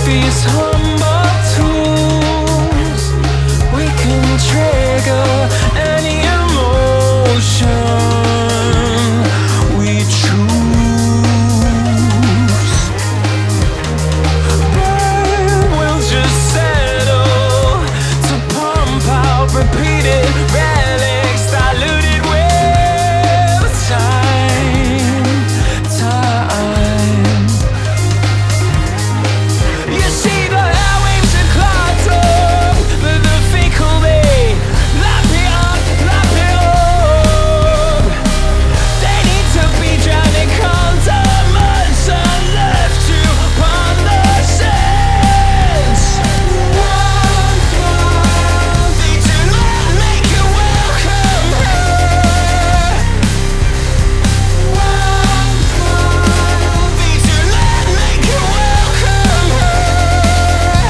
these humble tools, we can trigger any emotion we choose. But we'll just settle to pump out repeated relics, diluted with time. You see the airwaves are clogged up, but the fecal they lap it up. They need to be drowned in condiments and left to pond the sense. They do not make it welcome here. They do not make it welcome here.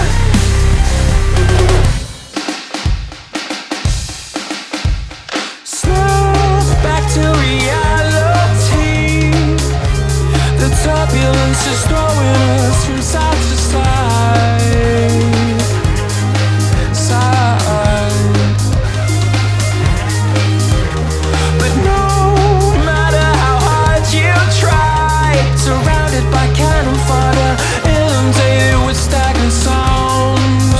Snap back to reality. The turbulence is throwing us from side to side. But no matter how hard you try, surrounded by cannon fodder, inundated with stagnant sounds,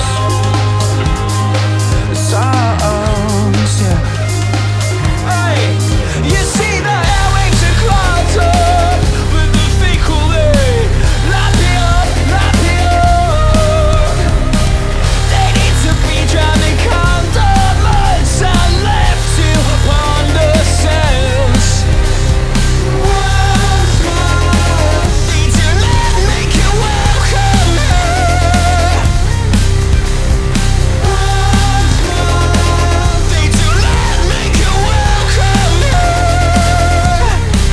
yeah. Hey, you see the airwaves are clogged up, but the fecal they lap it up. They need to be drowned in condiments and left to ponder sense. They do not make it welcome here. They do not make it welcome here.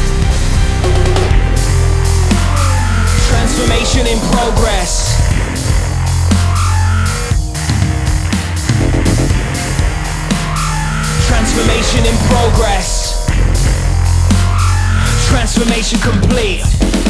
Transformation in progress. Transformation in progress. Transformation complete.